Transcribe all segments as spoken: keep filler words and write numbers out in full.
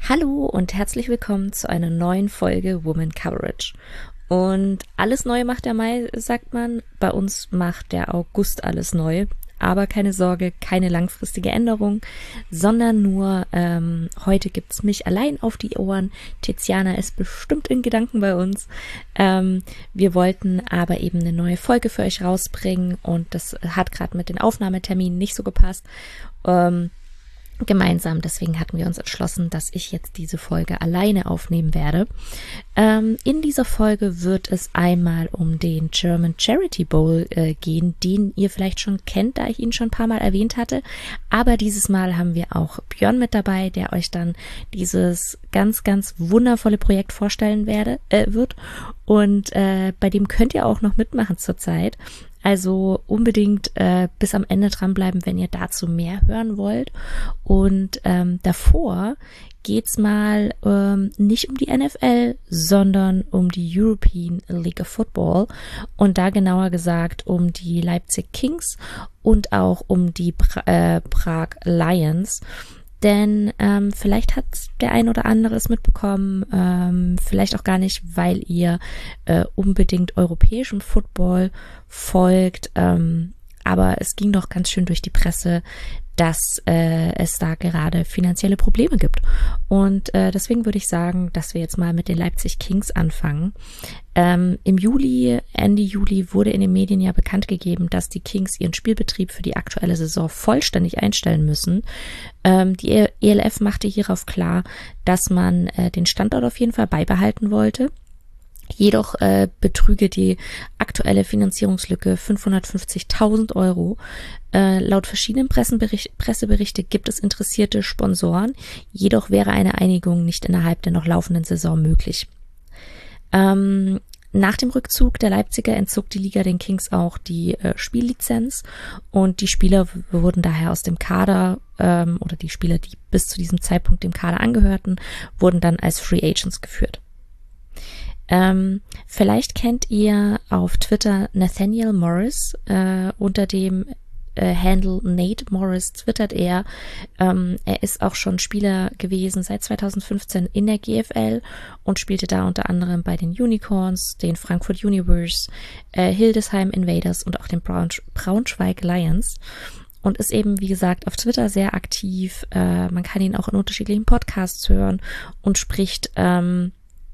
Hallo und herzlich willkommen zu einer neuen Folge Woman Coverage. Und alles Neue macht der Mai, sagt man. Bei uns macht der August alles neu. Aber keine Sorge, keine langfristige Änderung, sondern nur ähm, heute gibt's mich allein auf die Ohren. Tiziana ist bestimmt in Gedanken bei uns. Ähm, wir wollten aber eben eine neue Folge für euch rausbringen und das hat gerade mit den Aufnahmeterminen nicht so gepasst. Ähm, gemeinsam. Deswegen hatten wir uns entschlossen, dass ich jetzt diese Folge alleine aufnehmen werde. Ähm, in dieser Folge wird es einmal um den German Charity Bowl äh, gehen, den ihr vielleicht schon kennt, da ich ihn schon ein paar Mal erwähnt hatte. Aber dieses Mal haben wir auch Björn mit dabei, der euch dann dieses ganz, ganz wundervolle Projekt vorstellen werde, äh, wird. Und äh, bei dem könnt ihr auch noch mitmachen zurzeit. Also unbedingt äh, bis am Ende dranbleiben, wenn ihr dazu mehr hören wollt. Und ähm, davor geht's mal ähm, nicht um die N F L, sondern um die European League of Football. Und da genauer gesagt um die Leipzig Kings und auch um die pra- äh, Prag Lions. Denn ähm, vielleicht hat der ein oder andere es mitbekommen, ähm, vielleicht auch gar nicht, weil ihr äh, unbedingt europäischem Football folgt. Ähm, aber es ging doch ganz schön durch die Presse, dass äh, es da gerade finanzielle Probleme gibt. Und äh, deswegen würde ich sagen, dass wir jetzt mal mit den Leipzig Kings anfangen. Ähm, Im Juli, Ende Juli wurde in den Medien ja bekannt gegeben, dass die Kings ihren Spielbetrieb für die aktuelle Saison vollständig einstellen müssen. Ähm, die E L F machte hierauf klar, dass man äh, den Standort auf jeden Fall beibehalten wollte. Jedoch äh, betrüge die aktuelle Finanzierungslücke fünfhundertfünfzigtausend Euro. Äh, laut verschiedenen Pressenbericht, Presseberichte gibt es interessierte Sponsoren, jedoch wäre eine Einigung nicht innerhalb der noch laufenden Saison möglich. Ähm, nach dem Rückzug der Leipziger entzog die Liga den Kings auch die äh, Spiellizenz und die Spieler wurden daher aus dem Kader ähm, oder die Spieler, die bis zu diesem Zeitpunkt dem Kader angehörten, wurden dann als Free Agents geführt. Ähm, vielleicht kennt ihr auf Twitter Nathaniel Morris, äh, unter dem äh, Handle Nate Morris twittert er. Ähm, er ist auch schon Spieler gewesen seit zweitausendfünfzehn in der G F L und spielte da unter anderem bei den Unicorns, den Frankfurt Universe, äh, Hildesheim Invaders und auch den Braunsch- Braunschweig Lions. Und ist eben, wie gesagt, auf Twitter sehr aktiv. Äh, man kann ihn auch in unterschiedlichen Podcasts hören und spricht ähm,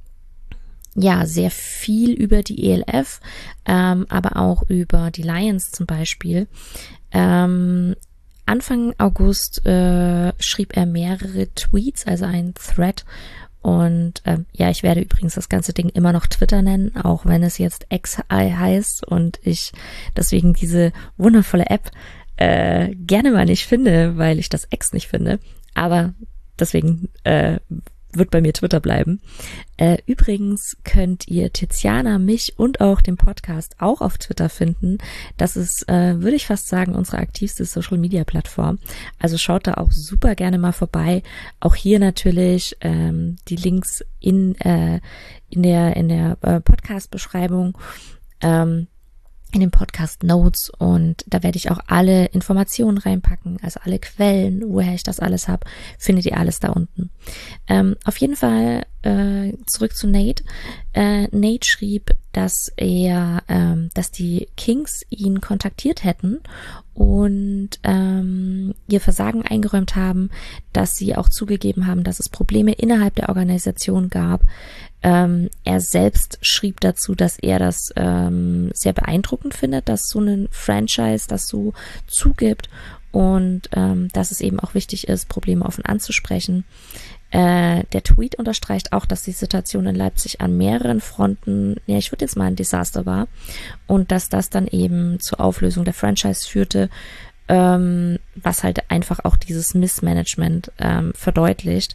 ja, sehr viel über die E L F, ähm, aber auch über die Lions zum Beispiel. Ähm, Anfang August äh, schrieb er mehrere Tweets, also einen Thread. Und ähm, ja, ich werde übrigens das ganze Ding immer noch Twitter nennen, auch wenn es jetzt X heißt und ich deswegen diese wundervolle App äh, gerne mal nicht finde, weil ich das X nicht finde. Aber deswegen äh, wird bei mir Twitter bleiben. Äh, übrigens könnt ihr Tiziana, mich und auch den Podcast auch auf Twitter finden. Das ist, äh, würde ich fast sagen, unsere aktivste Social-Media-Plattform. Also schaut da auch super gerne mal vorbei. Auch hier natürlich ähm, die Links in äh, in der in der äh, Podcast-Beschreibung. Ähm, in den Podcast Notes und da werde ich auch alle Informationen reinpacken, also alle Quellen, woher ich das alles habe, findet ihr alles da unten. Ähm, auf jeden Fall äh, zurück zu Nate. Äh, Nate schrieb, dass er, ähm, dass die Kings ihn kontaktiert hätten und ähm, ihr Versagen eingeräumt haben, dass sie auch zugegeben haben, dass es Probleme innerhalb der Organisation gab. Ähm, er selbst schrieb dazu, dass er das ähm, sehr beeindruckend findet, dass so ein Franchise das so zugibt und ähm, dass es eben auch wichtig ist, Probleme offen anzusprechen. Äh, der Tweet unterstreicht auch, dass die Situation in Leipzig an mehreren Fronten, ja, ich würde jetzt mal ein Desaster war und dass das dann eben zur Auflösung der Franchise führte, ähm, was halt einfach auch dieses Missmanagement ähm, verdeutlicht.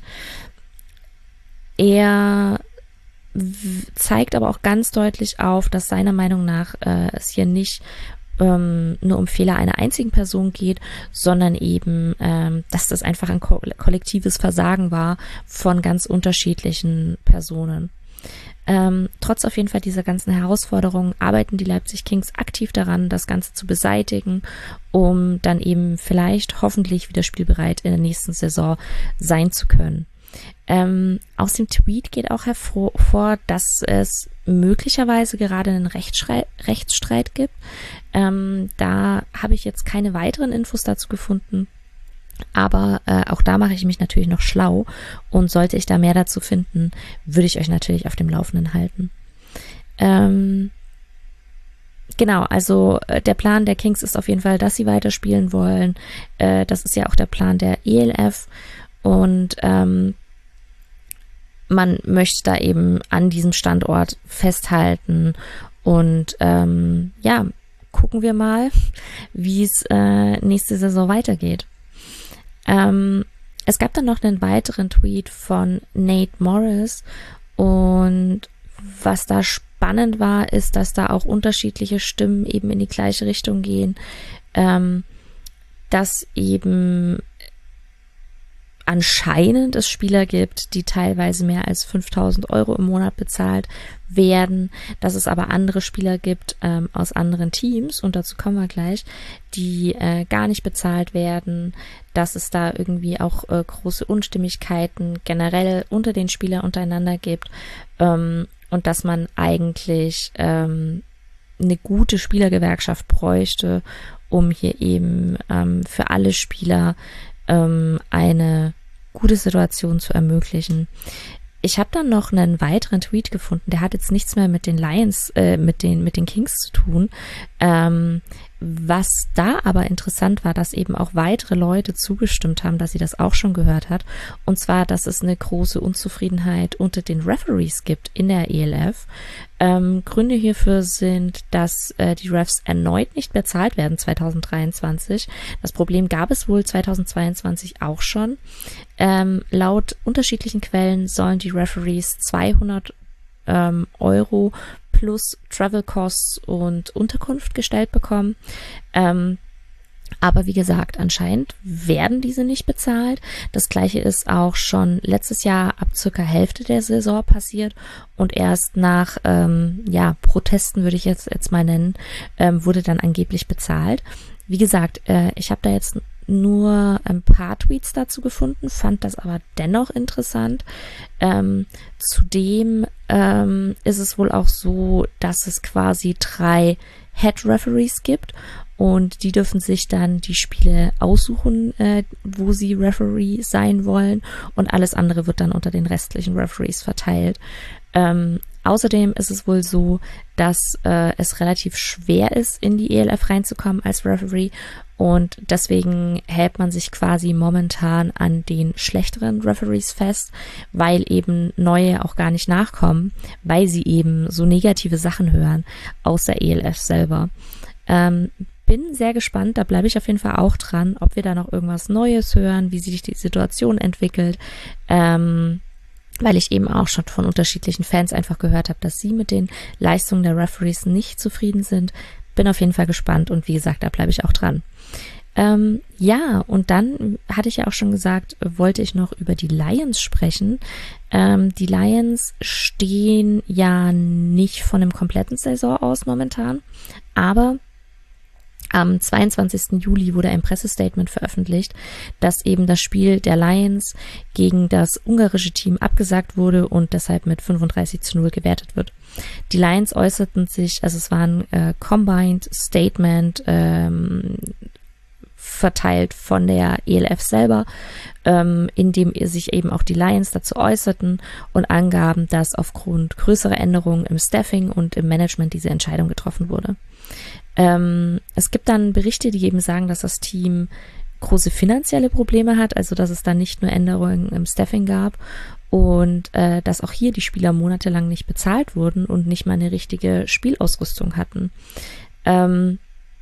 Er zeigt aber auch ganz deutlich auf, dass seiner Meinung nach äh, es hier nicht ähm, nur um Fehler einer einzigen Person geht, sondern eben, ähm, dass das einfach ein ko- kollektives Versagen war von ganz unterschiedlichen Personen. Ähm, trotz auf jeden Fall dieser ganzen Herausforderungen arbeiten die Leipzig Kings aktiv daran, das Ganze zu beseitigen, um dann eben vielleicht hoffentlich wieder spielbereit in der nächsten Saison sein zu können. Ähm, aus dem Tweet geht auch hervor, dass es möglicherweise gerade einen Rechtsstreit, Rechtsstreit gibt. Ähm, da habe ich jetzt keine weiteren Infos dazu gefunden. Aber äh, auch da mache ich mich natürlich noch schlau und sollte ich da mehr dazu finden, würde ich euch natürlich auf dem Laufenden halten. Ähm, genau, also äh, der Plan der Kings ist auf jeden Fall, dass sie weiterspielen wollen. Äh, das ist ja auch der Plan der E L F und ähm, man möchte da eben an diesem Standort festhalten und ähm, ja, gucken wir mal, wie es äh, nächste Saison weitergeht. Ähm, es gab dann noch einen weiteren Tweet von Nate Morris und was da spannend war, ist, dass da auch unterschiedliche Stimmen eben in die gleiche Richtung gehen, ähm, dass eben anscheinend es Spieler gibt, die teilweise mehr als fünftausend Euro im Monat bezahlt werden, dass es aber andere Spieler gibt ähm, aus anderen Teams, und dazu kommen wir gleich, die äh, gar nicht bezahlt werden, dass es da irgendwie auch äh, große Unstimmigkeiten generell unter den Spielern untereinander gibt ähm, und dass man eigentlich ähm, eine gute Spielergewerkschaft bräuchte, um hier eben ähm, für alle Spieler ähm, eine gute Situation zu ermöglichen. Ich habe dann noch einen weiteren Tweet gefunden, der hat jetzt nichts mehr mit den Lions, äh, mit den mit den Kings zu tun. Ähm, was da aber interessant war, dass eben auch weitere Leute zugestimmt haben, dass sie das auch schon gehört hat. Und zwar, dass es eine große Unzufriedenheit unter den Referees gibt in der E L F. Ähm, Gründe hierfür sind, dass äh, die Refs erneut nicht bezahlt werden zwanzig dreiundzwanzig. Das Problem gab es wohl zwanzig zweiundzwanzig auch schon. Ähm, laut unterschiedlichen Quellen sollen die Referees zweihundert ähm, Euro plus Travel Costs und Unterkunft gestellt bekommen. Ähm, aber wie gesagt, anscheinend werden diese nicht bezahlt. Das gleiche ist auch schon letztes Jahr ab circa Hälfte der Saison passiert und erst nach ähm, ja Protesten, würde ich jetzt jetzt mal nennen, ähm, wurde dann angeblich bezahlt. Wie gesagt, äh, ich habe da jetzt nur ein paar Tweets dazu gefunden, fand das aber dennoch interessant. Ähm, zudem ähm, ist es wohl auch so, dass es quasi drei Head Referees gibt und die dürfen sich dann die Spiele aussuchen, äh, wo sie Referee sein wollen, und alles andere wird dann unter den restlichen Referees verteilt. Ähm, außerdem ist es wohl so, dass äh, es relativ schwer ist, in die E L F reinzukommen als Referee, und deswegen hält man sich quasi momentan an den schlechteren Referees fest, weil eben neue auch gar nicht nachkommen, weil sie eben so negative Sachen hören aus der E L F selber. Ähm, bin sehr gespannt, da bleibe ich auf jeden Fall auch dran, ob wir da noch irgendwas Neues hören, wie sich die Situation entwickelt, ähm, weil ich eben auch schon von unterschiedlichen Fans einfach gehört habe, dass sie mit den Leistungen der Referees nicht zufrieden sind. Bin auf jeden Fall gespannt und wie gesagt, da bleibe ich auch dran. Ähm, ja, und dann hatte ich ja auch schon gesagt, wollte ich noch über die Lions sprechen. Ähm, die Lions stehen ja nicht von einem kompletten Saison aus momentan, aber am zweiundzwanzigsten Juli wurde ein Pressestatement veröffentlicht, dass eben das Spiel der Lions gegen das ungarische Team abgesagt wurde und deshalb mit fünfunddreißig zu null gewertet wird. Die Lions äußerten sich, also es war ein äh, Combined Statement ähm, verteilt von der E L F selber, ähm, in dem sich eben auch die Lions dazu äußerten und angaben, dass aufgrund größerer Änderungen im Staffing und im Management diese Entscheidung getroffen wurde. Ähm, es gibt dann Berichte, die eben sagen, dass das Team große finanzielle Probleme hat, also dass es da nicht nur Änderungen im Staffing gab und äh, dass auch hier die Spieler monatelang nicht bezahlt wurden und nicht mal eine richtige Spielausrüstung hatten. Ähm,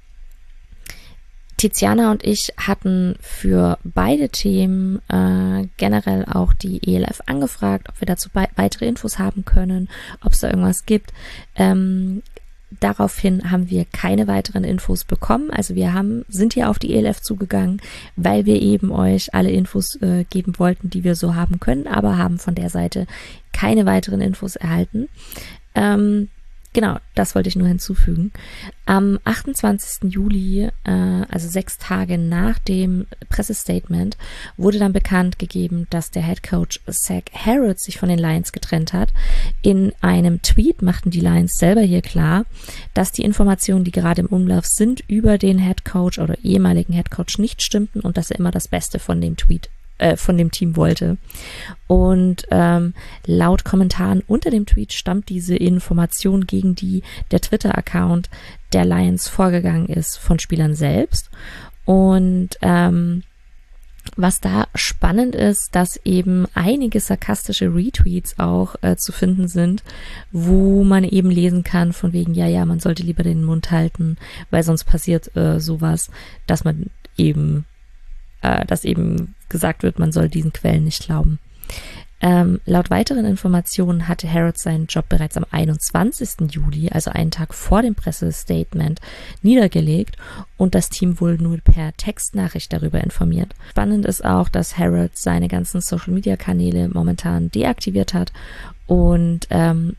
Tiziana und ich hatten für beide Themen äh, generell auch die E L F angefragt, ob wir dazu be- weitere Infos haben können, ob es da irgendwas gibt. Ähm, Daraufhin haben wir keine weiteren Infos bekommen. Also wir haben, sind hier auf die E L F zugegangen, weil wir eben euch alle Infos äh, geben wollten, die wir so haben können, aber haben von der Seite keine weiteren Infos erhalten. Ähm, Genau, das wollte ich nur hinzufügen. Am achtundzwanzigsten Juli, äh, also sechs Tage nach dem Pressestatement, wurde dann bekannt gegeben, dass der Headcoach Zach Harrod sich von den Lions getrennt hat. In einem Tweet machten die Lions selber hier klar, dass die Informationen, die gerade im Umlauf sind, über den Headcoach oder ehemaligen Headcoach nicht stimmten und dass er immer das Beste von dem Tweet äh, von dem Team wollte. Und ähm, laut Kommentaren unter dem Tweet stammt diese Information, gegen die der Twitter-Account der Lions vorgegangen ist, von Spielern selbst. Und ähm, was da spannend ist, dass eben einige sarkastische Retweets auch äh, zu finden sind, wo man eben lesen kann von wegen, ja, ja, man sollte lieber den Mund halten, weil sonst passiert äh, sowas, dass man eben, äh, dass eben gesagt wird, man soll diesen Quellen nicht glauben. Ähm, laut weiteren Informationen hatte Harrod seinen Job bereits am einundzwanzigsten Juli, also einen Tag vor dem Pressestatement, niedergelegt und das Team wohl nur per Textnachricht darüber informiert. Spannend ist auch, dass Harrod seine ganzen Social-Media-Kanäle momentan deaktiviert hat und ähm,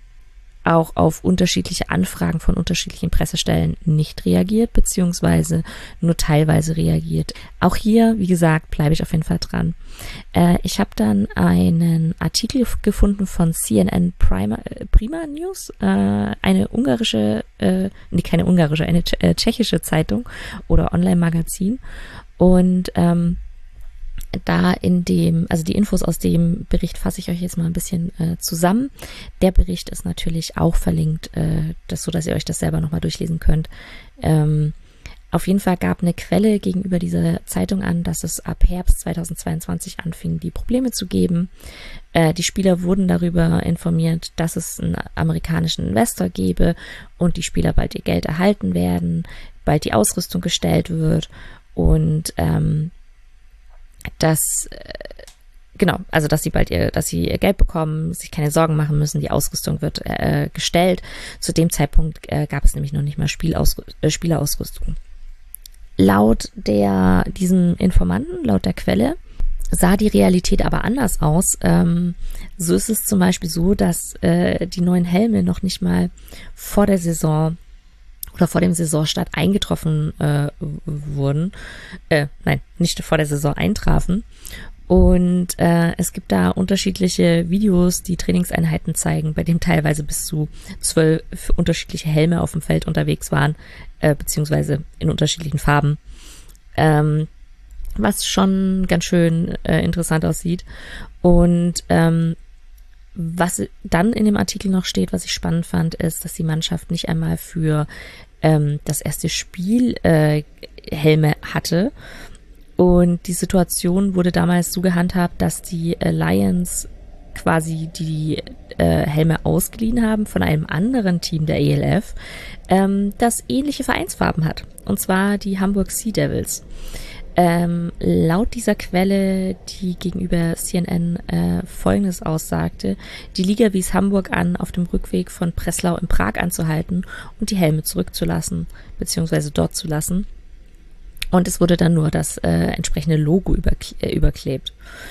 auch auf unterschiedliche Anfragen von unterschiedlichen Pressestellen nicht reagiert, beziehungsweise nur teilweise reagiert. Auch hier, wie gesagt, bleibe ich auf jeden Fall dran. Äh, ich habe dann einen Artikel gefunden von C N N Prima, äh, Prima News, äh, eine ungarische, äh, nee, keine ungarische, eine äh, tschechische Zeitung oder Online-Magazin. Und ähm, da in dem, also die Infos aus dem Bericht fasse ich euch jetzt mal ein bisschen äh, zusammen. Der Bericht ist natürlich auch verlinkt, äh, das, so dass ihr euch das selber nochmal durchlesen könnt. Ähm, auf jeden Fall gab eine Quelle gegenüber dieser Zeitung an, dass es ab Herbst zweitausendzweiundzwanzig anfing, die Probleme zu geben. Äh, die Spieler wurden darüber informiert, dass es einen amerikanischen Investor gebe und die Spieler bald ihr Geld erhalten werden, bald die Ausrüstung gestellt wird und ähm, dass, genau, also dass sie bald ihr, dass sie ihr Geld bekommen, sich keine Sorgen machen müssen, die Ausrüstung wird äh, gestellt. Zu dem Zeitpunkt äh, gab es nämlich noch nicht mal Spielausrü- äh, Spielerausrüstung. Laut der, diesem Informanten, laut der Quelle, sah die Realität aber anders aus. Ähm, so ist es zum Beispiel so, dass äh, die neuen Helme noch nicht mal vor der Saison oder vor dem Saisonstart eingetroffen äh, wurden, äh, nein, nicht vor der Saison eintrafen. Und äh, es gibt da unterschiedliche Videos, die Trainingseinheiten zeigen, bei dem teilweise bis zu zwölf unterschiedliche Helme auf dem Feld unterwegs waren, äh, beziehungsweise in unterschiedlichen Farben, ähm, was schon ganz schön äh, interessant aussieht. Und ähm, was dann in dem Artikel noch steht, was ich spannend fand, ist, dass die Mannschaft nicht einmal für ähm, das erste Spiel äh, Helme hatte. Und die Situation wurde damals so gehandhabt, dass die äh, Lions quasi die äh, Helme ausgeliehen haben von einem anderen Team der E L F, ähm, das ähnliche Vereinsfarben hat. Und zwar die Hamburg Sea Devils. Ähm, laut dieser Quelle, die gegenüber C N N äh, Folgendes aussagte: Die Liga wies Hamburg an, auf dem Rückweg von Breslau in Prag anzuhalten und die Helme zurückzulassen, beziehungsweise dort zu lassen. Und es wurde dann nur das äh, entsprechende Logo überkle- äh, überklebt.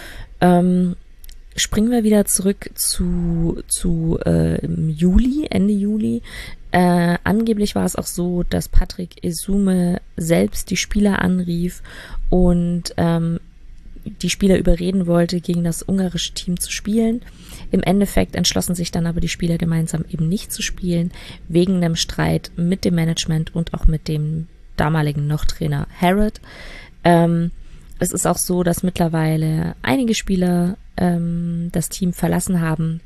Ähm, springen wir wieder zurück zu, zu äh, Juli, Ende Juli. Äh, angeblich war es auch so, dass Patrick Esume selbst die Spieler anrief und ähm, die Spieler überreden wollte, gegen das ungarische Team zu spielen. Im Endeffekt entschlossen sich dann aber die Spieler gemeinsam eben nicht zu spielen, wegen einem Streit mit dem Management und auch mit dem damaligen Noch-Trainer Harrod. Ähm, es ist auch so, dass mittlerweile einige Spieler ähm, das Team verlassen haben.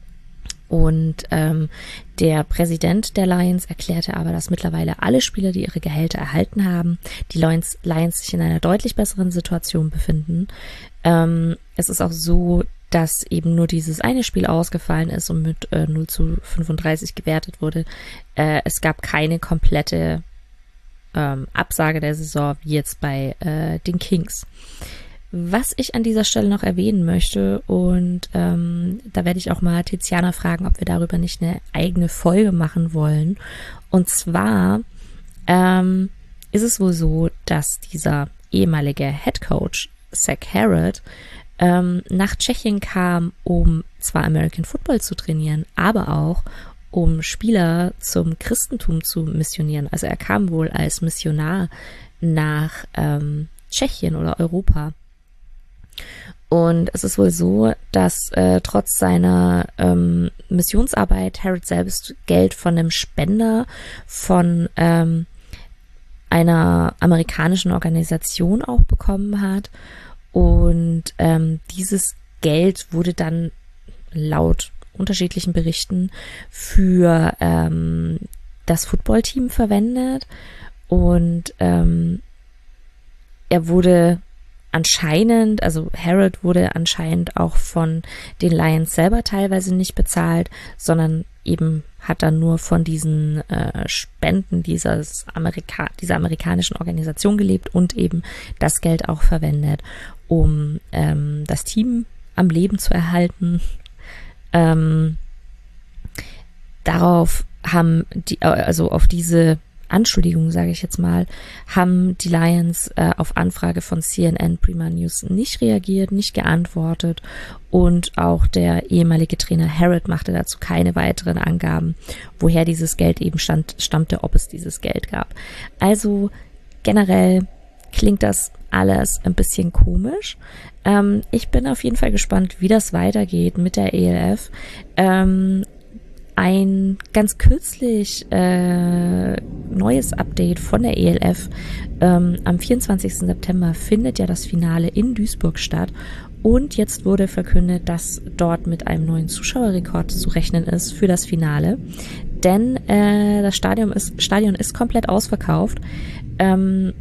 Und ähm, der Präsident der Lions erklärte aber, dass mittlerweile alle Spieler, die ihre Gehälter erhalten haben, die Lions, Lions sich in einer deutlich besseren Situation befinden. Ähm, es ist auch so, dass eben nur dieses eine Spiel ausgefallen ist und mit äh, null zu fünfunddreißig gewertet wurde. Äh, es gab keine komplette ähm, Absage der Saison, wie jetzt bei äh, den Kings. Was ich an dieser Stelle noch erwähnen möchte, und ähm, da werde ich auch mal Tiziana fragen, ob wir darüber nicht eine eigene Folge machen wollen. Und zwar ähm, ist es wohl so, dass dieser ehemalige Headcoach Zach Harrod ähm, nach Tschechien kam, um zwar American Football zu trainieren, aber auch um Spieler zum Christentum zu missionieren. Also er kam wohl als Missionar nach ähm, Tschechien oder Europa. Und es ist wohl so, dass äh, trotz seiner ähm, Missionsarbeit Harrod selbst Geld von einem Spender von ähm, einer amerikanischen Organisation auch bekommen hat. Und ähm, dieses Geld wurde dann laut unterschiedlichen Berichten für ähm, das Footballteam verwendet. Und ähm, er wurde anscheinend, also Harrod wurde anscheinend auch von den Lions selber teilweise nicht bezahlt, sondern eben hat dann nur von diesen äh, Spenden dieses Amerika- dieser amerikanischen Organisation gelebt und eben das Geld auch verwendet, um ähm, das Team am Leben zu erhalten. Ähm, darauf haben die, also auf diese Anschuldigung, sage ich jetzt mal, haben die Lions äh, auf Anfrage von C N N Prima News nicht reagiert, nicht geantwortet und auch der ehemalige Trainer Harrod machte dazu keine weiteren Angaben, woher dieses Geld eben stand, stammte, ob es dieses Geld gab. Also generell klingt das alles ein bisschen komisch. Ähm, ich bin auf jeden Fall gespannt, wie das weitergeht mit der E L F. Ähm, Ein ganz kürzlich äh, neues Update von der E L F. Ähm, am vierundzwanzigsten September findet ja das Finale in Duisburg statt. Und jetzt wurde verkündet, dass dort mit einem neuen Zuschauerrekord zu rechnen ist für das Finale. Denn äh, das Stadion ist, Stadion ist komplett ausverkauft. Ähm,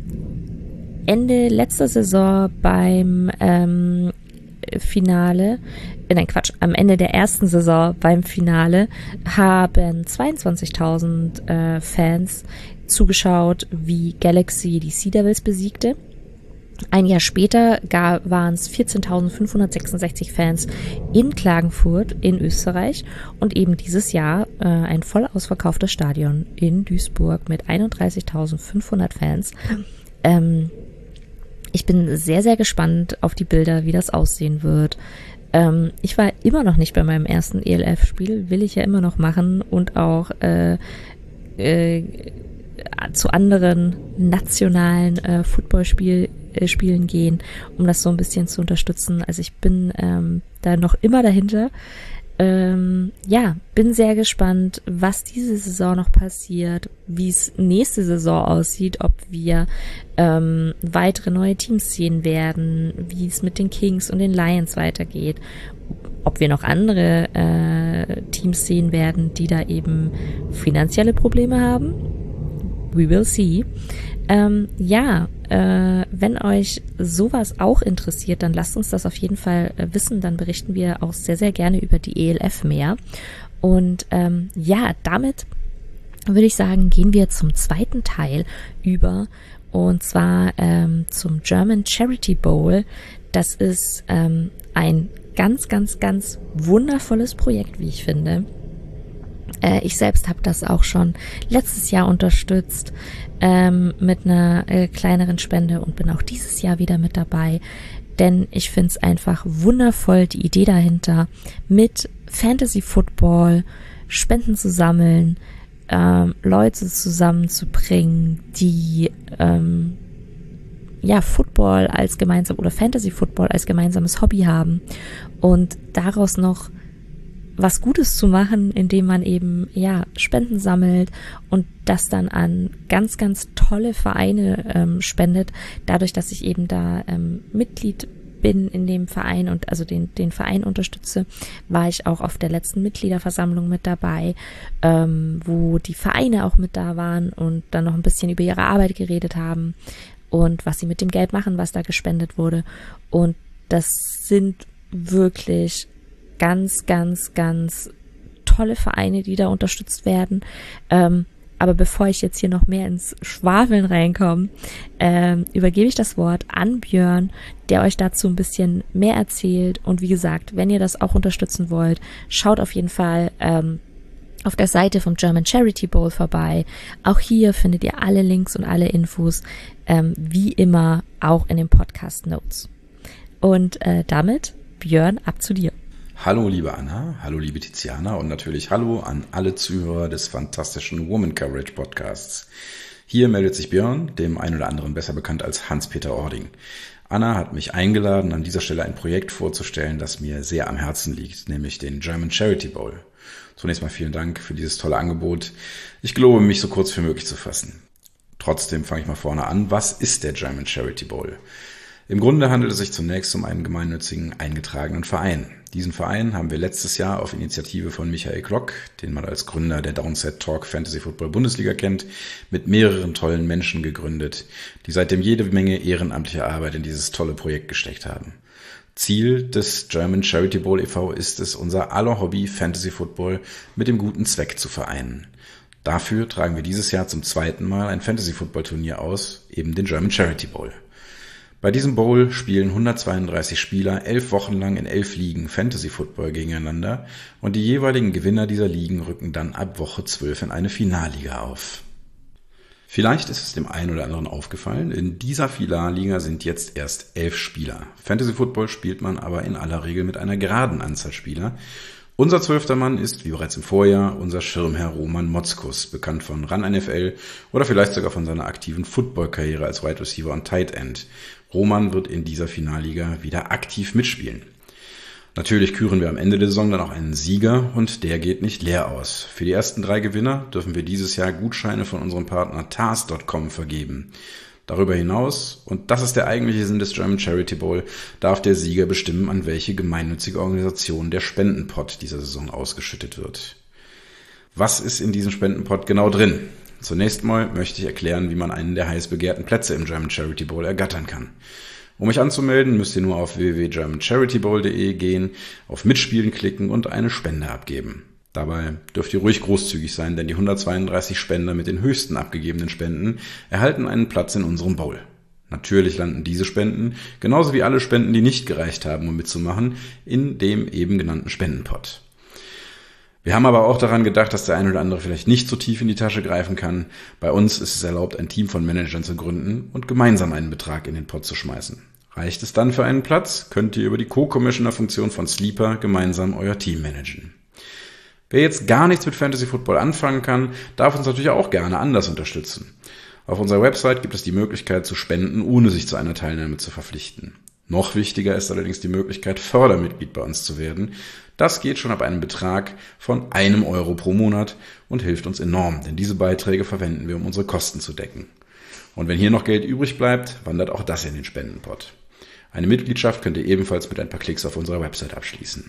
Ende letzter Saison beim ähm, Finale, äh, nein Quatsch, am Ende der ersten Saison beim Finale haben zweiundzwanzigtausend äh, Fans zugeschaut, wie Galaxy die Sea Devils besiegte. Ein Jahr später waren es vierzehntausendfünfhundertsechsundsechzig Fans in Klagenfurt in Österreich und eben dieses Jahr äh, ein voll ausverkauftes Stadion in Duisburg mit einunddreißigtausendfünfhundert Fans. Ähm, Ich bin sehr, sehr gespannt auf die Bilder, wie das aussehen wird. Ähm, ich war immer noch nicht bei meinem ersten E L F-Spiel, will ich ja immer noch machen und auch äh, äh, zu anderen nationalen äh, Footballspielen äh, Spielen gehen, um das so ein bisschen zu unterstützen. Also ich bin ähm, da noch immer dahinter. Ähm, ja, bin sehr gespannt, was diese Saison noch passiert, wie es nächste Saison aussieht, ob wir ähm, weitere neue Teams sehen werden, wie es mit den Kings und den Lions weitergeht, ob wir noch andere äh, Teams sehen werden, die da eben finanzielle Probleme haben. We will see. Ähm, ja, äh, wenn euch sowas auch interessiert, dann lasst uns das auf jeden Fall äh, wissen. Dann berichten wir auch sehr, sehr gerne über die E L F mehr. Und ähm, ja, damit würde ich sagen, gehen wir zum zweiten Teil über. Und zwar ähm, zum German Charity Bowl. Das ist ähm, ein ganz, ganz, ganz wundervolles Projekt, wie ich finde. Ich selbst habe das auch schon letztes Jahr unterstützt ähm, mit einer äh, kleineren Spende und bin auch dieses Jahr wieder mit dabei, denn ich finde es einfach wundervoll, die Idee dahinter, mit Fantasy Football Spenden zu sammeln, ähm, Leute zusammenzubringen, die ähm, ja Football als gemeinsam oder Fantasy Football als gemeinsames Hobby haben und daraus noch was Gutes zu machen, indem man eben ja Spenden sammelt und das dann an ganz, ganz tolle Vereine ähm, spendet, dadurch, dass ich eben da ähm, Mitglied bin in dem Verein und also den den Verein unterstütze, war ich auch auf der letzten Mitgliederversammlung mit dabei, ähm, wo die Vereine auch mit da waren und dann noch ein bisschen über ihre Arbeit geredet haben und was sie mit dem Geld machen, was da gespendet wurde. Und das sind wirklich ganz, ganz, ganz tolle Vereine, die da unterstützt werden. Ähm, aber bevor ich jetzt hier noch mehr ins Schwafeln reinkomme, ähm, übergebe ich das Wort an Björn, der euch dazu ein bisschen mehr erzählt. Und wie gesagt, wenn ihr das auch unterstützen wollt, schaut auf jeden Fall ähm, auf der Seite vom German Charity Bowl vorbei. Auch hier findet ihr alle Links und alle Infos, ähm, wie immer auch in den Podcast Notes. Und äh, damit, Björn, ab zu dir. Hallo liebe Anna, hallo liebe Tiziana und natürlich hallo an alle Zuhörer des fantastischen Woman Coverage Podcasts. Hier meldet sich Björn, dem einen oder anderen besser bekannt als Hans-Peter Ording. Anna hat mich eingeladen, an dieser Stelle ein Projekt vorzustellen, das mir sehr am Herzen liegt, nämlich den German Charity Bowl. Zunächst mal vielen Dank für dieses tolle Angebot. Ich gelobe, mich so kurz wie möglich zu fassen. Trotzdem fange ich mal vorne an. Was ist der German Charity Bowl? Im Grunde handelt es sich zunächst um einen gemeinnützigen eingetragenen Verein. Diesen Verein haben wir letztes Jahr auf Initiative von Michael Klock, den man als Gründer der Downset Talk Fantasy Football Bundesliga kennt, mit mehreren tollen Menschen gegründet, die seitdem jede Menge ehrenamtliche Arbeit in dieses tolle Projekt gesteckt haben. Ziel des German Charity Bowl e V ist es, unser aller Hobby Fantasy Football mit dem guten Zweck zu vereinen. Dafür tragen wir dieses Jahr zum zweiten Mal ein Fantasy Football Turnier aus, eben den German Charity Bowl. Bei diesem Bowl spielen hundertzweiunddreißig Spieler elf Wochen lang in elf Ligen Fantasy Football gegeneinander und die jeweiligen Gewinner dieser Ligen rücken dann ab Woche zwölf in eine Finalliga auf. Vielleicht ist es dem einen oder anderen aufgefallen, in dieser Finalliga sind jetzt erst elf Spieler. Fantasy Football spielt man aber in aller Regel mit einer geraden Anzahl Spieler. Unser zwölfter Mann ist, wie bereits im Vorjahr, unser Schirmherr Roman Motzkus, bekannt von Run N F L oder vielleicht sogar von seiner aktiven Football-Karriere als Wide Receiver und Tight End. Roman wird in dieser Finalliga wieder aktiv mitspielen. Natürlich küren wir am Ende der Saison dann auch einen Sieger und der geht nicht leer aus. Für die ersten drei Gewinner dürfen wir dieses Jahr Gutscheine von unserem Partner Tars Punkt com vergeben. Darüber hinaus, und das ist der eigentliche Sinn des German Charity Bowl, darf der Sieger bestimmen, an welche gemeinnützige Organisation der Spendenpot dieser Saison ausgeschüttet wird. Was ist in diesem Spendenpot genau drin? Zunächst mal möchte ich erklären, wie man einen der heiß begehrten Plätze im German Charity Bowl ergattern kann. Um mich anzumelden, müsst ihr nur auf w w w punkt german charity bowl punkt d e gehen, auf Mitspielen klicken und eine Spende abgeben. Dabei dürft ihr ruhig großzügig sein, denn die hundertzweiunddreißig Spender mit den höchsten abgegebenen Spenden erhalten einen Platz in unserem Bowl. Natürlich landen diese Spenden, genauso wie alle Spenden, die nicht gereicht haben, um mitzumachen, in dem eben genannten Spendenpot. Wir haben aber auch daran gedacht, dass der eine oder andere vielleicht nicht so tief in die Tasche greifen kann. Bei uns ist es erlaubt, ein Team von Managern zu gründen und gemeinsam einen Betrag in den Pot zu schmeißen. Reicht es dann für einen Platz, könnt ihr über die Co-Commissioner-Funktion von Sleeper gemeinsam euer Team managen. Wer jetzt gar nichts mit Fantasy Football anfangen kann, darf uns natürlich auch gerne anders unterstützen. Auf unserer Website gibt es die Möglichkeit zu spenden, ohne sich zu einer Teilnahme zu verpflichten. Noch wichtiger ist allerdings die Möglichkeit, Fördermitglied bei uns zu werden. Das geht schon ab einem Betrag von einem Euro pro Monat und hilft uns enorm, denn diese Beiträge verwenden wir, um unsere Kosten zu decken. Und wenn hier noch Geld übrig bleibt, wandert auch das in den Spendenpot. Eine Mitgliedschaft könnt ihr ebenfalls mit ein paar Klicks auf unserer Website abschließen.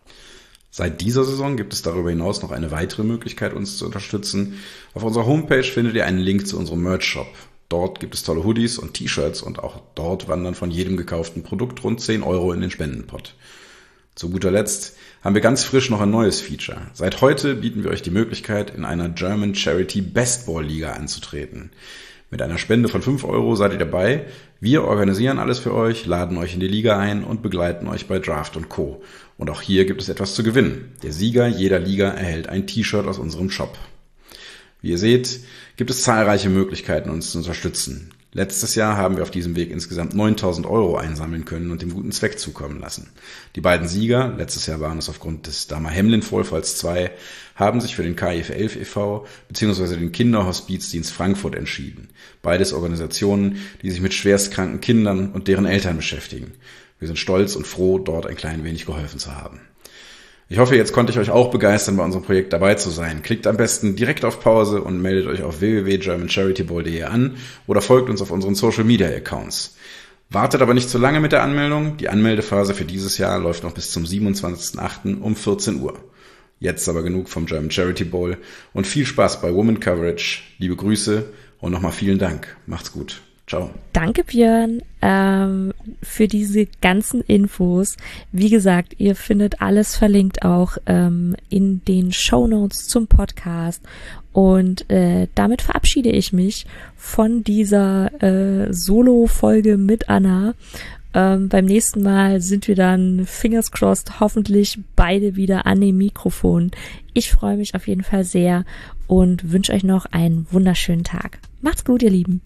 Seit dieser Saison gibt es darüber hinaus noch eine weitere Möglichkeit, uns zu unterstützen. Auf unserer Homepage findet ihr einen Link zu unserem Merch-Shop. Dort gibt es tolle Hoodies und T-Shirts und auch dort wandern von jedem gekauften Produkt rund zehn Euro in den Spendenpot. Zu guter Letzt haben wir ganz frisch noch ein neues Feature. Seit heute bieten wir euch die Möglichkeit, in einer German Charity Best Ball Liga anzutreten. Mit einer Spende von fünf Euro seid ihr dabei. Wir organisieren alles für euch, laden euch in die Liga ein und begleiten euch bei Draft und Co. Und auch hier gibt es etwas zu gewinnen. Der Sieger jeder Liga erhält ein T-Shirt aus unserem Shop. Wie ihr seht, gibt es zahlreiche Möglichkeiten, uns zu unterstützen. Letztes Jahr haben wir auf diesem Weg insgesamt neuntausend Euro einsammeln können und dem guten Zweck zukommen lassen. Die beiden Sieger, letztes Jahr waren es aufgrund des Dama Hemlin Vorfalls zwei, haben sich für den K I F elf e V bzw. den Kinderhospizdienst Frankfurt entschieden. Beides Organisationen, die sich mit schwerstkranken Kindern und deren Eltern beschäftigen. Wir sind stolz und froh, dort ein klein wenig geholfen zu haben. Ich hoffe, jetzt konnte ich euch auch begeistern, bei unserem Projekt dabei zu sein. Klickt am besten direkt auf Pause und meldet euch auf w w w punkt german charity bowl punkt d e an oder folgt uns auf unseren Social Media Accounts. Wartet aber nicht zu lange mit der Anmeldung. Die Anmeldephase für dieses Jahr läuft noch bis zum siebenundzwanzigsten achten um vierzehn Uhr. Jetzt aber genug vom German Charity Bowl und viel Spaß bei Woman Coverage. Liebe Grüße und nochmal vielen Dank. Macht's gut. Ciao. Danke, Björn, ähm, für diese ganzen Infos. Wie gesagt, ihr findet alles verlinkt auch ähm, in den Shownotes zum Podcast. Und äh, damit verabschiede ich mich von dieser äh, Solo-Folge mit Anna. Ähm, beim nächsten Mal sind wir dann, fingers crossed, hoffentlich beide wieder an dem Mikrofon. Ich freue mich auf jeden Fall sehr und wünsche euch noch einen wunderschönen Tag. Macht's gut, ihr Lieben.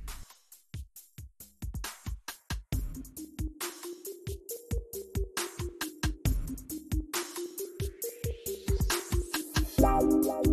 Tschüss.